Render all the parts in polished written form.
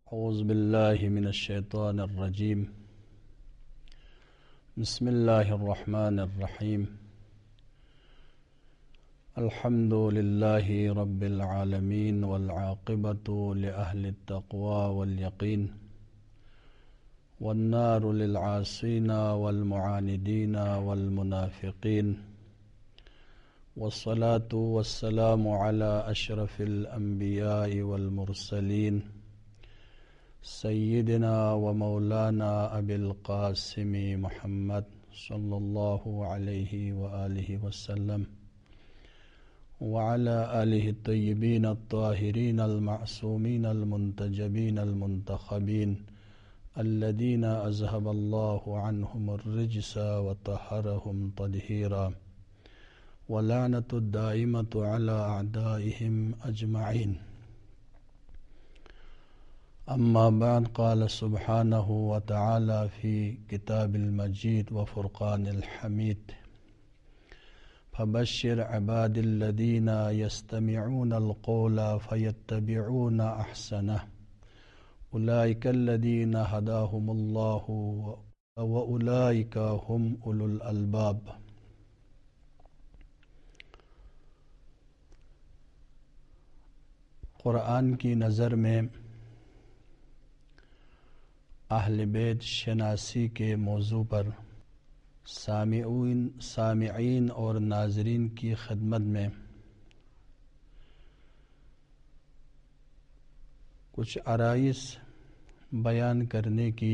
اعوذ باللہ من الشیطان الرجیم بسم اللہ الرحمن الرحیم الحمد للہ رب العالمین والعاقبۃ لأہل التقوی والیقین والنار للعاصین والمعاندین والمنافقین والصلاة والسلام علی اشرف الانبیاء والمرسلین سیدنا و مولانا ابی القاسم محمد صلی اللہ علیہ وآلہ وسلم وعلى آلہ الطیبین الطاہرین المعصومین المنتجبین المنتخبین الذین اذهب اللہ عنہم الرجس وطہرہم تطہیرا ولعنۃ الدائمۃ علی اعدائہم اجمعین اما بعد قال سبحانہ وتعالی فی کتاب المجید وفرقان الحمید فبشر عباد الذین یستمعون القول فیتبعون احسنہ اولئک الذین ہداہم اللہ واولئک هم اولو الالباب۔ قرآن کی نظر میں اہل بیت شناسی کے موضوع پر سامعین اور ناظرین کی خدمت میں کچھ عرائض بیان کرنے کی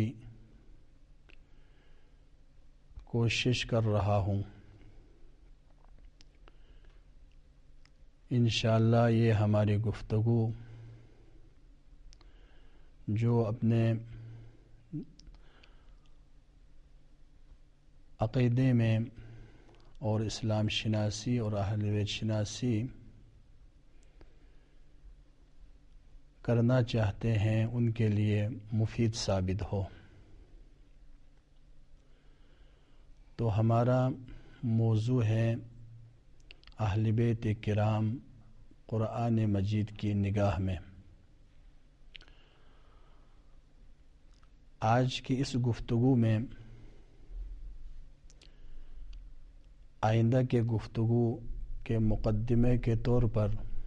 کوشش کر رہا ہوں۔ انشاءاللہ یہ ہماری گفتگو جو اپنے عقیدے میں اور اسلام شناسی اور اہل بیت شناسی کرنا چاہتے ہیں ان کے لیے مفید ثابت ہو۔ تو ہمارا موضوع ہے اہل بیت کرام قرآن مجید کی نگاہ میں۔ آج کی اس گفتگو میں آئندہ کے گفتگو کے مقدمے کے طور پر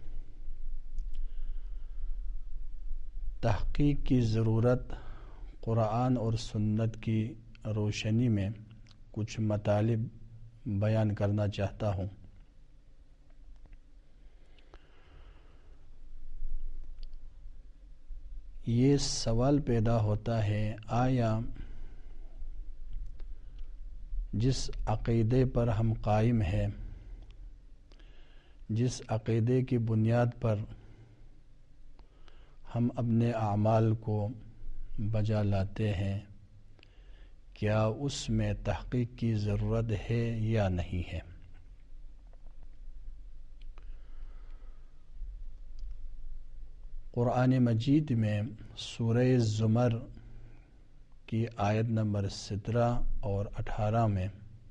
تحقیق کی ضرورت قرآن اور سنت کی روشنی میں کچھ مطالب بیان کرنا چاہتا ہوں۔ یہ سوال پیدا ہوتا ہے، آیا جس عقیدے پر ہم قائم ہیں، جس عقیدے کی بنیاد پر ہم اپنے اعمال کو بجا لاتے ہیں، کیا اس میں تحقیق کی ضرورت ہے یا نہیں ہے؟ قرآن مجید میں سورہ زمر کی آیت نمبر 17 اور 18 میں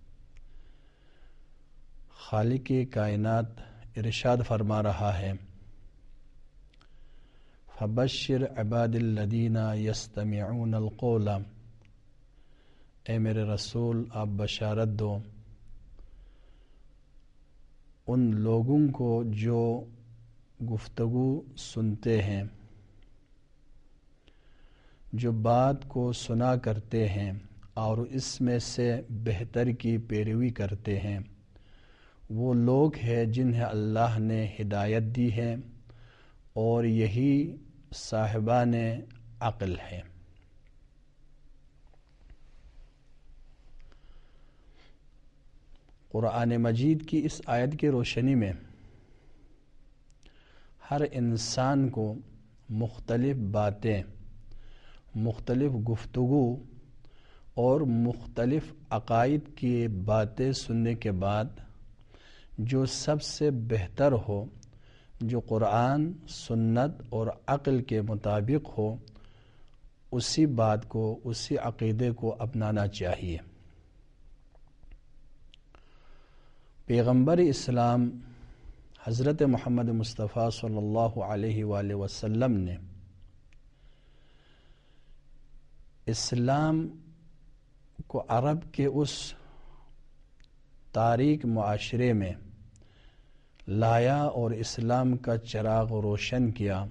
خالق کائنات ارشاد فرما رہا ہے، فبشر عباد الذین یستمعون القول، اے میرے رسول آپ بشارت دو ان لوگوں کو جو گفتگو سنتے ہیں، جو بات کو سنا کرتے ہیں اور اس میں سے بہتر کی پیروی کرتے ہیں، وہ لوگ ہیں جنہیں اللہ نے ہدایت دی ہے اور یہی صاحبان عقل ہیں۔ قرآن مجید کی اس آیت کی روشنی میں ہر انسان کو مختلف باتیں، مختلف گفتگو اور مختلف عقائد کی باتیں سننے کے بعد جو سب سے بہتر ہو، جو قرآن، سنت اور عقل کے مطابق ہو، اسی بات کو، اسی عقیدے کو اپنانا چاہیے۔ پیغمبر اسلام حضرت محمد مصطفیٰ صلی اللہ علیہ وآلہ وسلم نے اسلام کو عرب کے اس تاریک معاشرے میں لایا اور اسلام کا چراغ روشن کیا،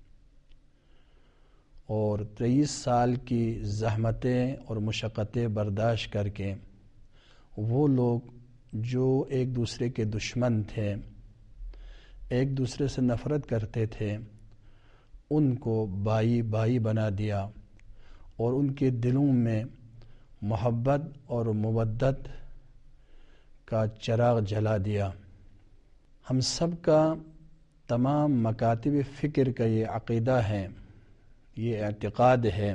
اور 23 سال کی زحمتیں اور مشقتیں برداشت کر کے وہ لوگ جو ایک دوسرے کے دشمن تھے، ایک دوسرے سے نفرت کرتے تھے، ان کو بھائی بھائی بنا دیا اور ان کے دلوں میں محبت اور مودت کا چراغ جلا دیا۔ ہم سب کا، تمام مکاتب فکر کا یہ عقیدہ ہے، یہ اعتقاد ہے،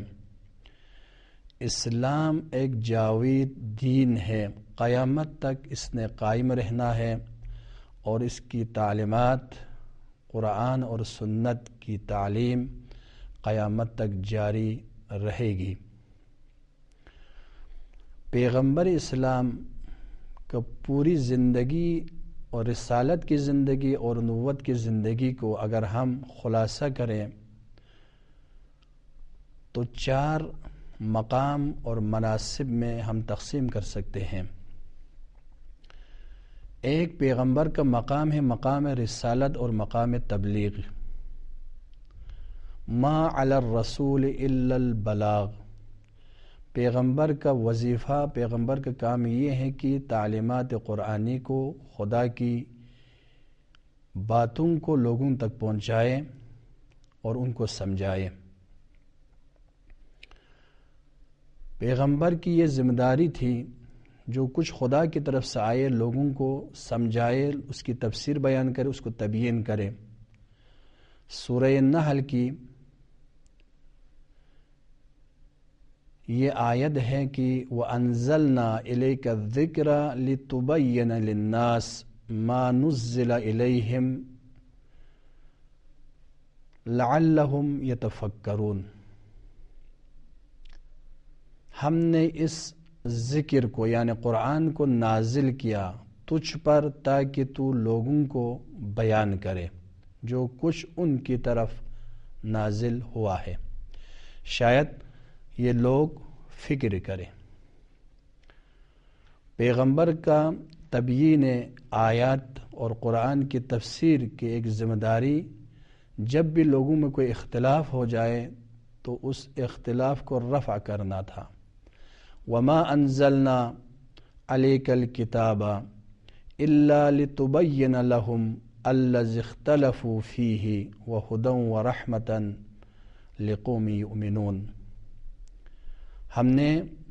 اسلام ایک جاوید دین ہے، قیامت تک اس نے قائم رہنا ہے، اور اس کی تعلیمات، قرآن اور سنت کی تعلیم قیامت تک جاری رہے گی۔ پیغمبر اسلام کا پوری زندگی اور رسالت کی زندگی اور نبوت کی زندگی کو اگر ہم خلاصہ کریں تو 4 مقام اور مناصب میں ہم تقسیم کر سکتے ہیں۔ ایک پیغمبر کا مقام ہے مقام رسالت اور مقام تبلیغ۔ ما علی الرسول الا البلاغ، پیغمبر کا وظیفہ، پیغمبر کا کام یہ ہے کہ تعلیمات قرآنی کو، خدا کی باتوں کو لوگوں تک پہنچائے اور ان کو سمجھائے۔ پیغمبر کی یہ ذمہ داری تھی، جو کچھ خدا کی طرف سے آئے لوگوں کو سمجھائے، اس کی تفسیر بیان کرے، اس کو تبیین کرے۔ سورہ نحل کی یہ آیت ہے کہ وَأَنزَلْنَا إِلَيْكَ الذِّكْرَ لِتُبَيِّنَ لِلنَّاسِ مَا نُزِّلَ إِلَيْهِمْ لَعَلَّهُمْ يَتَفَكَّرُونَ، ہم نے اس ذکر کو یعنی قرآن کو نازل کیا تجھ پر تاکہ تو لوگوں کو بیان کرے جو کچھ ان کی طرف نازل ہوا ہے، شاید یہ لوگ فکر کریں۔ پیغمبر کا تبیین آیات اور قرآن کی تفسیر کی ایک ذمہ داری، جب بھی لوگوں میں کوئی اختلاف ہو جائے تو اس اختلاف کو رفع کرنا تھا۔ وما انزلنا علیک الکتاب الا لتبین لهم الذی اختلفوا فیہ وہدی ورحمۃ لقوم یؤمنون، ہم نے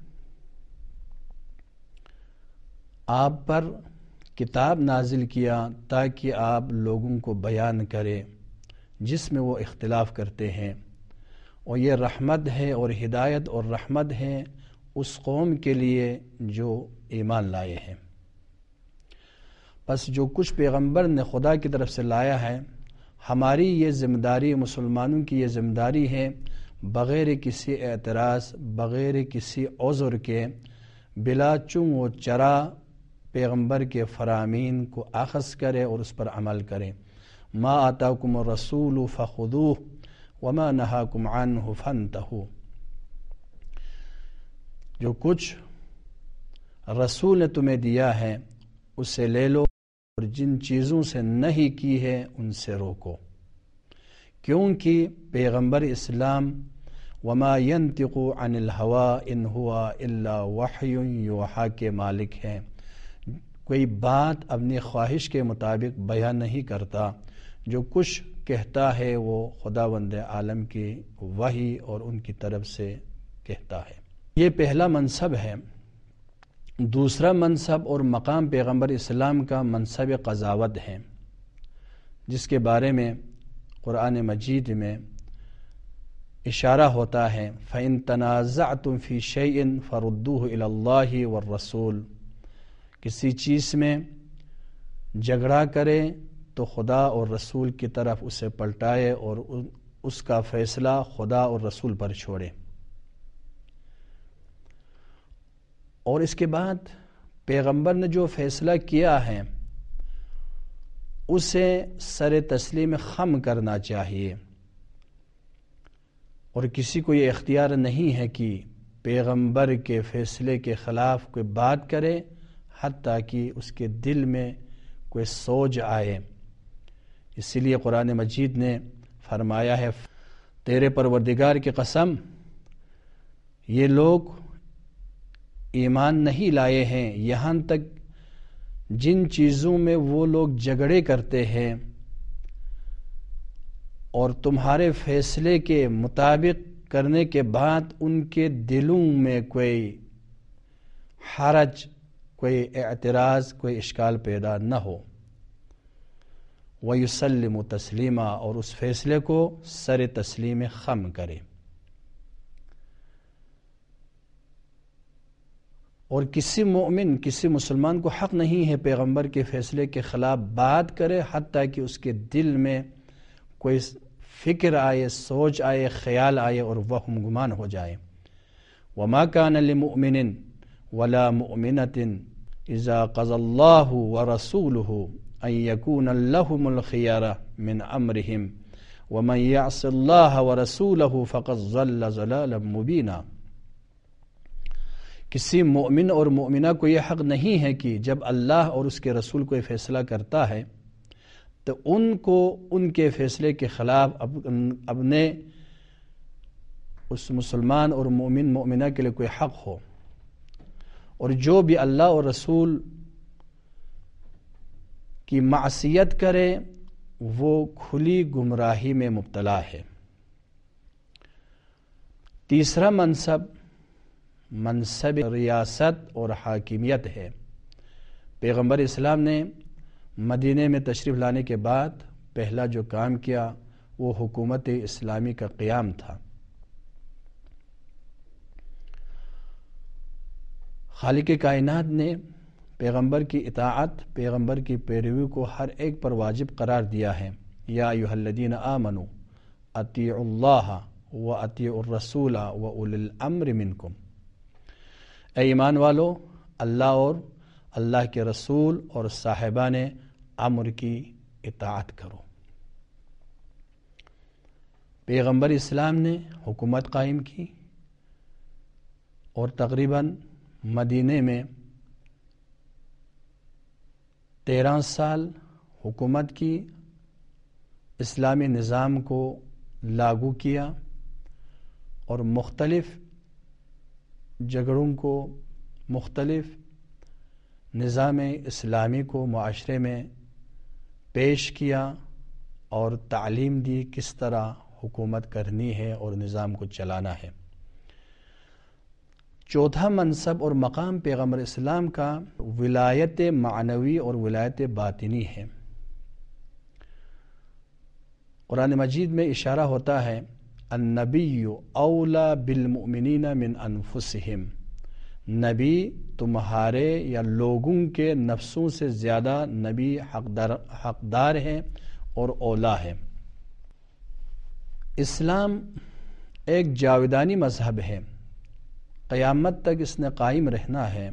آپ پر کتاب نازل کیا تاکہ آپ لوگوں کو بیان کرے جس میں وہ اختلاف کرتے ہیں، اور یہ رحمت ہے اور ہدایت اور رحمت ہے اس قوم کے لیے جو ایمان لائے ہیں۔ بس جو کچھ پیغمبر نے خدا کی طرف سے لایا ہے، ہماری یہ ذمہ داری، مسلمانوں کی یہ ذمہ داری ہے، بغیر کسی اعتراض، بغیر کسی عذر کے، بلا چون و چرا پیغمبر کے فرامین کو اخذ کرے اور اس پر عمل کرے۔ ما آتاکم الرسول فخذوہ وما نہاکم عنہ فانتہوا، جو کچھ رسول نے تمہیں دیا ہے اسے لے لو، اور جن چیزوں سے نہیں کی ہے ان سے روکو، کیونکہ پیغمبر اسلام وما ينطق عن الهوى ان هو الا وحی یوحی کے مالک ہیں، کوئی بات اپنی خواہش کے مطابق بیان نہیں کرتا، جو کچھ کہتا ہے وہ خداوند عالم کی وحی اور ان کی طرف سے کہتا ہے۔ یہ پہلا منصب ہے۔ دوسرا منصب اور مقام پیغمبر اسلام کا منصب قضاوت ہے، جس کے بارے میں قرآن مجید میں اشارہ ہوتا ہے فَإِن تَنَازَعْتُمْ فِي شَيْءٍ فَرُدُّوهُ إِلَى اللَّهِ وَالرَّسُولِ، کسی چیز میں جھگڑا کرے تو خدا اور رسول کی طرف اسے پلٹائے اور اس کا فیصلہ خدا اور رسول پر چھوڑے۔ اور اس کے بعد پیغمبر نے جو فیصلہ کیا ہے اسے سر تسلیم خم کرنا چاہیے، اور کسی کو یہ اختیار نہیں ہے کہ پیغمبر کے فیصلے کے خلاف کوئی بات کرے حتیٰ کہ اس کے دل میں کوئی سوچ آئے۔ اسی لیے قرآن مجید نے فرمایا ہے تیرے پروردگار کی قسم یہ لوگ ایمان نہیں لائے ہیں یہاں تک جن چیزوں میں وہ لوگ جھگڑے کرتے ہیں اور تمہارے فیصلے کے مطابق کرنے کے بعد ان کے دلوں میں کوئی حرج، کوئی اعتراض، کوئی اشکال پیدا نہ ہو۔ وَيُسَلِّمُ تَسْلِيمًا، اور اس فیصلے کو سر تسلیم خم کرے۔ اور کسی مومن، کسی مسلمان کو حق نہیں ہے پیغمبر کے فیصلے کے خلاف بات کرے حتیٰ کہ اس کے دل میں کوئی فکر آئے، سوچ آئے، خیال آئے اور وہم گمان ہو جائے۔ وَمَا كَانَ لِمُؤْمِنٍ وَلَا مُؤْمِنَةٍ إِذَا قَضَى اللَّهُ وَرَسُولُهُ أَن يَكُونَ لَهُمُ الْخِيَرَةُ مِنْ أَمْرِهِمْ وَمَنْ يَعْصِ اللَّهَ وَرَسُولَهُ فَقَدْ ضَلَّ ضَلَالًا مُبِينًا۔ کسی مومن اور مومنہ کو یہ حق نہیں ہے کہ جب اللہ اور اس کے رسول کوئی فیصلہ کرتا ہے تو ان کو ان کے فیصلے کے خلاف اپنے اس مسلمان اور مومن مومنہ کے لیے کوئی حق ہو، اور جو بھی اللہ اور رسول کی معصیت کرے وہ کھلی گمراہی میں مبتلا ہے۔ تیسرا منصب ریاست اور حاکمیت ہے۔ پیغمبر اسلام نے مدینے میں تشریف لانے کے بعد پہلا جو کام کیا وہ حکومت اسلامی کا قیام تھا۔ خالق کائنات نے پیغمبر کی اطاعت، پیغمبر کی پیروی کو ہر ایک پر واجب قرار دیا ہے۔ یا ایھا الذین آمنوا اطیعوا اللہ واطیعوا الرسول واولی الامر منکم، اے ایمان والو اللہ اور اللہ کے رسول اور صاحبان امر کی اطاعت کرو۔ پیغمبر اسلام نے حکومت قائم کی اور تقریباً مدینے میں 13 سال حکومت کی، اسلامی نظام کو لاگو کیا اور مختلف جھگڑوں کو، مختلف نظام اسلامی کو معاشرے میں پیش کیا اور تعلیم دی کس طرح حکومت کرنی ہے اور نظام کو چلانا ہے۔ چوتھا منصب اور مقام پیغمبر اسلام کا ولایت معنوی اور ولایت باطنی ہے۔ قرآن مجید میں اشارہ ہوتا ہے النبی اولا بالمؤمنین من انفسہم، نبی تمہارے یا لوگوں کے نفسوں سے زیادہ نبی حقدار ہے اور اولا ہے۔ اسلام ایک جاودانی مذہب ہے، قیامت تک اس نے قائم رہنا ہے۔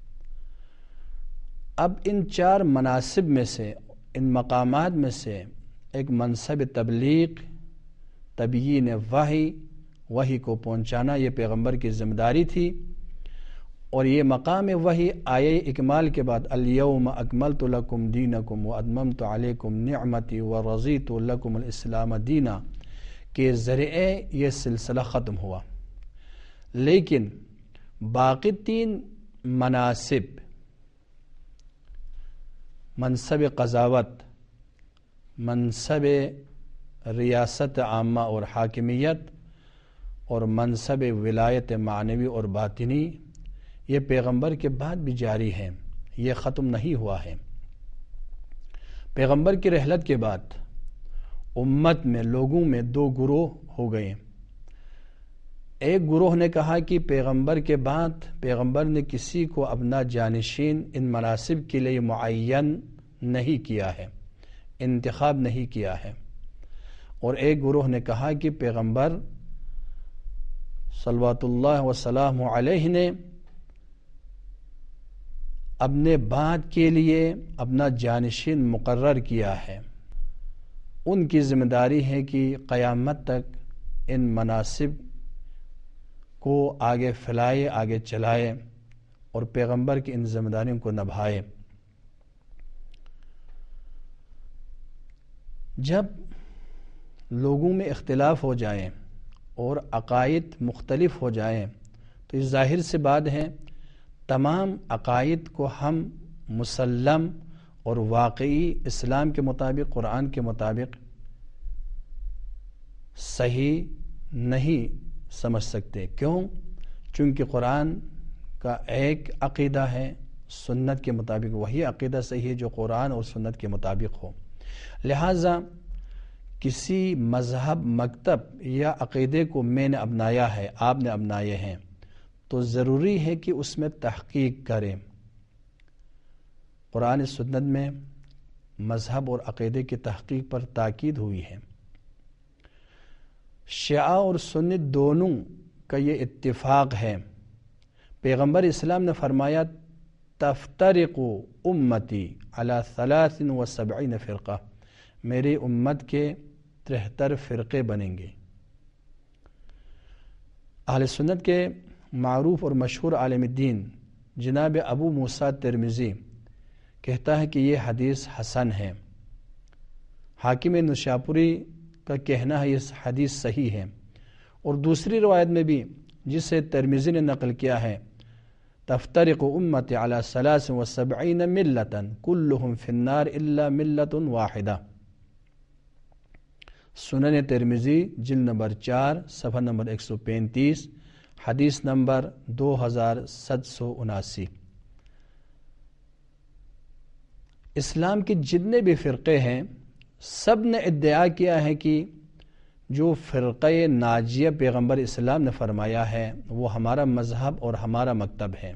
اب ان 4 مناصب میں سے، ان مقامات میں سے ایک منصب تبلیغ، تبیین وحی کو پہنچانا یہ پیغمبر کی ذمہ داری تھی، اور یہ مقام وحی آیہ اکمال کے بعد الیوم اکملت لکم دینکم واتممت علیکم نعمتی ورضیت لکم الاسلام دینا کے ذریعے یہ سلسلہ ختم ہوا۔ لیکن باقی 3 مناصب، منصب قضاوت، منصب ریاست عامہ اور حاکمیت، اور منصب ولایت معنوی اور باطنی، یہ پیغمبر کے بعد بھی جاری ہیں، یہ ختم نہیں ہوا ہے۔ پیغمبر کی رحلت کے بعد امت میں، لوگوں میں 2 گروہ ہو گئے۔ ایک گروہ نے کہا کہ پیغمبر کے بعد پیغمبر نے کسی کو اپنا جانشین ان مناصب کے لیے معین نہیں کیا ہے، انتخاب نہیں کیا ہے، اور ایک گروہ نے کہا کہ پیغمبر صلوات اللہ وسلام علیہ نے اپنے بعد کے لیے اپنا جانشین مقرر کیا ہے، ان کی ذمہ داری ہے کہ قیامت تک ان مناصب کو آگے پھیلائے، آگے چلائے اور پیغمبر کی ان ذمہ داریوں کو نبھائے۔ جب لوگوں میں اختلاف ہو جائیں اور عقائد مختلف ہو جائیں تو یہ ظاہر سی بات ہے تمام عقائد کو ہم مسلم اور واقعی اسلام کے مطابق، قرآن کے مطابق صحیح نہیں سمجھ سکتے۔ کیوں؟ چونکہ قرآن کا ایک عقیدہ ہے، سنت کے مطابق وہی عقیدہ صحیح ہے جو قرآن اور سنت کے مطابق ہو۔ لہٰذا کسی مذہب، مکتب یا عقیدے کو میں نے اپنایا ہے، آپ نے اپنائے ہیں، تو ضروری ہے کہ اس میں تحقیق کریں۔ قرآن سنت میں مذہب اور عقیدے کی تحقیق پر تاکید ہوئی ہے۔ شیعہ اور سنی دونوں کا یہ اتفاق ہے۔ پیغمبر اسلام نے فرمایا تفترق امتی علی 73 فرقہ، میری امت کے 73 فرقے بنیں گے۔ اہل سنت کے معروف اور مشہور عالم الدین جناب ابو موسیٰ ترمذی کہتا ہے کہ یہ حدیث حسن ہے۔ حاکم نشاپوری کا کہنا ہے یہ حدیث صحیح ہے، اور دوسری روایت میں بھی جسے ترمذی نے نقل کیا ہے تفترق امتی علی 73 ملتا کلہم فی النار الا ملت واحدہ۔ سنن ترمذی جلد نمبر 4 صفحہ نمبر 135، حدیث نمبر 2779۔ اسلام کے جتنے بھی فرقے ہیں سب نے ادعا کیا ہے کہ جو فرقہ ناجیہ پیغمبر اسلام نے فرمایا ہے وہ ہمارا مذہب اور ہمارا مکتب ہے۔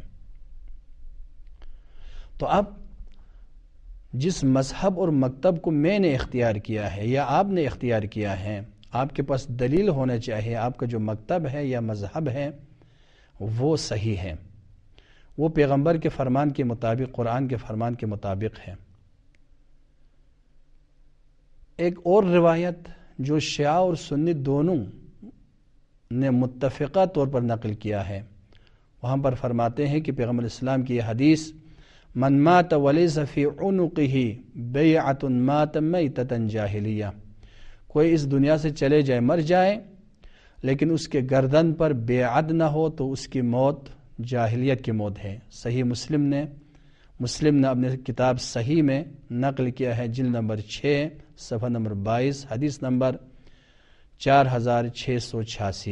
تو اب جس مذہب اور مکتب کو میں نے اختیار کیا ہے یا آپ نے اختیار کیا ہے، آپ کے پاس دلیل ہونا چاہیے آپ کا جو مکتب ہے یا مذہب ہے وہ صحیح ہے، وہ پیغمبر کے فرمان کے مطابق، قرآن کے فرمان کے مطابق ہے۔ ایک اور روایت جو شیعہ اور سنی دونوں نے متفقہ طور پر نقل کیا ہے، وہاں پر فرماتے ہیں کہ پیغمبر اسلام کی یہ حدیث من مات ولیس فی عنقہ بیعۃ مات میتۃ جاہلیہ، کوئی اس دنیا سے چلے جائے، مر جائے، لیکن اس کے گردن پر بیعت نہ ہو تو اس کی موت جاہلیت کی موت ہے۔ صحیح مسلم نے اپنے کتاب صحیح میں نقل کیا ہے، جلد نمبر 6 صفحہ نمبر 22، حدیث نمبر 4686۔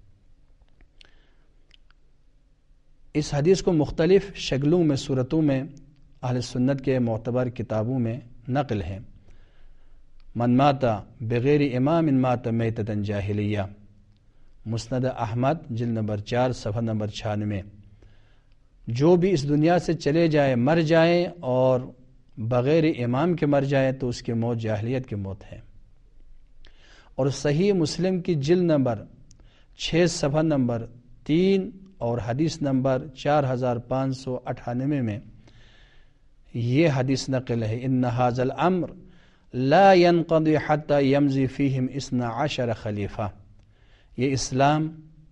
اس حدیث کو مختلف شکلوں میں، صورتوں میں اہل سنت کے معتبر کتابوں میں نقل ہے۔ من مات بغیر امام مات میتۃ جاہلیہ، مسند احمد جلد نمبر 4 صفحہ نمبر 96۔ جو بھی اس دنیا سے چلے جائے، مر جائے اور بغیر امام کے مر جائے تو اس کی موت جاہلیت کی موت ہے۔ اور صحیح مسلم کی جلد نمبر 6 صفحہ نمبر 3 اور حدیث نمبر 4598 میں یہ حدیث نقل ہے، ان ھذا الامر لا ينقضي حتى يمضي فيهم 12 خلیفہ، یہ اسلام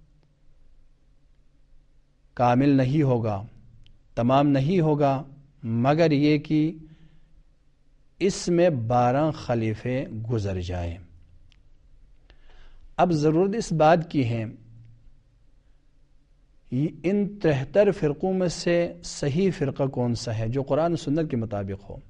کامل نہیں ہوگا، تمام نہیں ہوگا مگر یہ کہ اس میں 12 خلیفے گزر جائیں۔ اب ضرورت اس بات کی ہے ان 73 فرقوں میں سے صحیح فرقہ کون سا ہے جو قرآن و سنت کے مطابق ہو،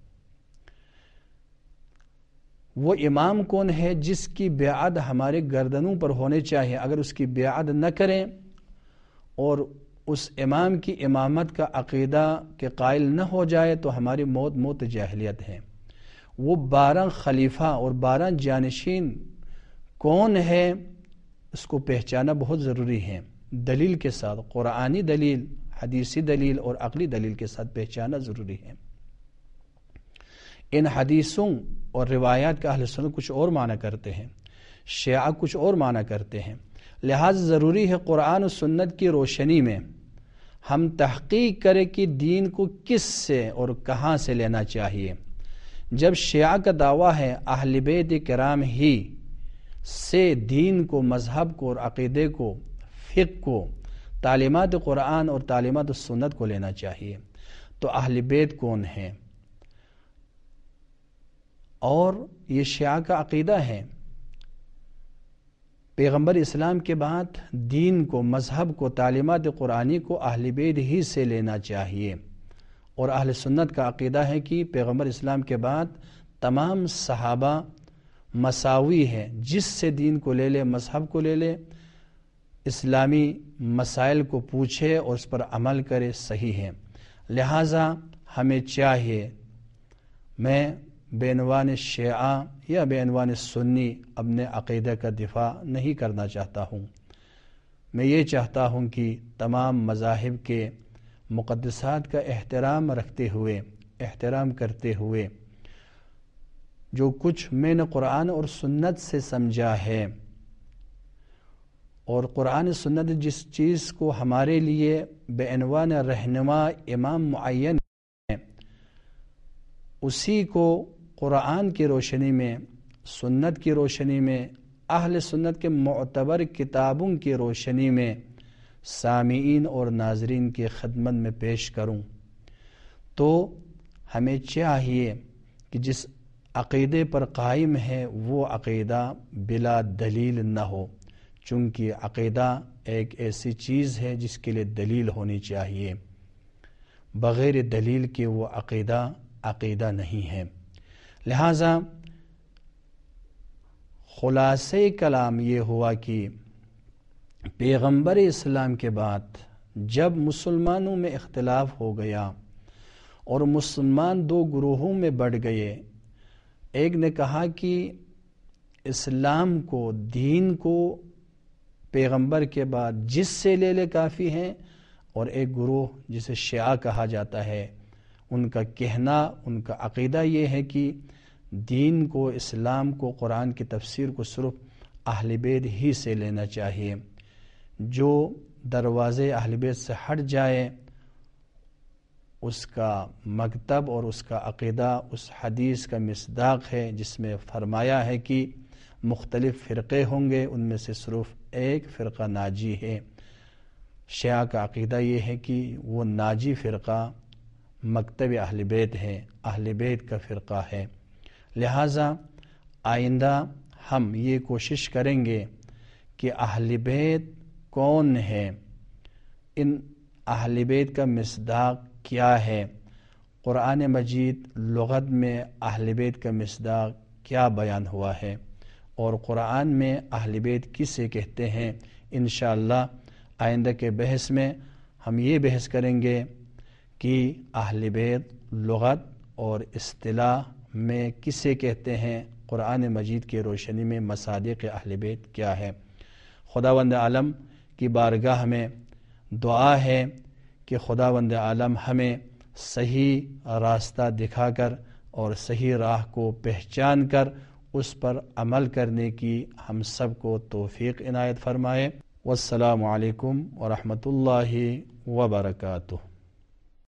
وہ امام کون ہے جس کی بیعت ہمارے گردنوں پر ہونے چاہیے۔ اگر اس کی بیعت نہ کریں اور اس امام کی امامت کا عقیدہ کے قائل نہ ہو جائے تو ہماری موت موت جاہلیت ہے۔ وہ 12 خلیفہ اور 12 جانشین کون ہے اس کو پہچانا بہت ضروری ہے، دلیل کے ساتھ، قرآنی دلیل، حدیثی دلیل اور عقلی دلیل کے ساتھ پہچانا ضروری ہے۔ ان حدیثوں اور روایات کا اہل سنت کچھ اور معنی کرتے ہیں، شیعہ کچھ اور معنی کرتے ہیں، لہذا ضروری ہے قرآن و سنت کی روشنی میں ہم تحقیق کریں کہ دین کو کس سے اور کہاں سے لینا چاہیے۔ جب شیعہ کا دعویٰ ہے اہل بیت کرام ہی سے دین کو، مذہب کو اور عقیدے کو، فقہ کو تعلیمات قرآن اور تعلیمات سنت کو لینا چاہیے۔ تو اہل بیت کون ہیں؟ اور یہ شیعہ کا عقیدہ ہے، پیغمبر اسلام کے بعد دین کو، مذہب کو، تعلیمات قرآنی کو اہل بیت ہی سے لینا چاہیے۔ اور اہل سنت کا عقیدہ ہے کہ پیغمبر اسلام کے بعد تمام صحابہ مساوی ہے، جس سے دین کو لے لے، مذہب کو لے لے، اسلامی مسائل کو پوچھے اور اس پر عمل کرے، صحیح ہے۔ لہٰذا ہمیں چاہیے، میں بے عنوان شیعہ یا بے عنوان سنی اپنے عقیدہ کا دفاع نہیں کرنا چاہتا ہوں، میں یہ چاہتا ہوں کہ تمام مذاہب کے مقدسات کا احترام رکھتے ہوئے، احترام کرتے ہوئے، جو کچھ میں نے قرآن اور سنت سے سمجھا ہے، اور قرآن سنت جس چیز کو ہمارے لیے بے عنوان رہنما امام معین ہے، اسی کو قرآن کی روشنی میں، سنت کی روشنی میں، اہل سنت کے معتبر کتابوں کی روشنی میں سامعین اور ناظرین کی خدمت میں پیش کروں۔ تو ہمیں چاہیے کہ جس عقیدے پر قائم ہے وہ عقیدہ بلا دلیل نہ ہو، چونکہ عقیدہ ایک ایسی چیز ہے جس کے لیے دلیل ہونی چاہیے، بغیر دلیل کے وہ عقیدہ نہیں ہے۔ لہٰذا خلاصہ کلام یہ ہوا کہ پیغمبر اسلام کے بعد جب مسلمانوں میں اختلاف ہو گیا اور مسلمان دو گروہوں میں بڑھ گئے، ایک نے کہا کہ اسلام کو، دین کو پیغمبر کے بعد جس سے لے لے کافی ہیں، اور ایک گروہ جسے شیعہ کہا جاتا ہے، ان کا کہنا، ان کا عقیدہ یہ ہے کہ دین کو، اسلام کو، قرآن کی تفسیر کو صرف اہل بیت ہی سے لینا چاہیے۔ جو دروازے اہل بیت سے ہٹ جائے، اس کا مکتب اور اس کا عقیدہ اس حدیث کا مصداق ہے جس میں فرمایا ہے کہ مختلف فرقے ہوں گے، ان میں سے صرف ایک فرقہ ناجی ہے۔ شیعہ کا عقیدہ یہ ہے کہ وہ ناجی فرقہ مکتب اہل بیت ہے، اہل بیت کا فرقہ ہے۔ لہٰذا آئندہ ہم یہ کوشش کریں گے کہ اہل بیت کون ہے، ان اہل بیت کا مصداق کیا ہے، قرآن مجید لغت میں اہل بیت کا مصداق کیا بیان ہوا ہے، اور قرآن میں اہل بیت کسے کہتے ہیں۔ انشاءاللہ آئندہ کے بحث میں ہم یہ بحث کریں گے کہ اہل بیت لغت اور اصطلاح میں کسے کہتے ہیں، قرآن مجید کی روشنی میں مصادیق اہل بیت کیا ہے۔ خداوند عالم کی بارگاہ میں دعا ہے کہ خداوند عالم ہمیں صحیح راستہ دکھا کر اور صحیح راہ کو پہچان کر اس پر عمل کرنے کی ہم سب کو توفیق عنایت فرمائے۔ والسلام علیکم ورحمۃ اللہ وبرکاتہ۔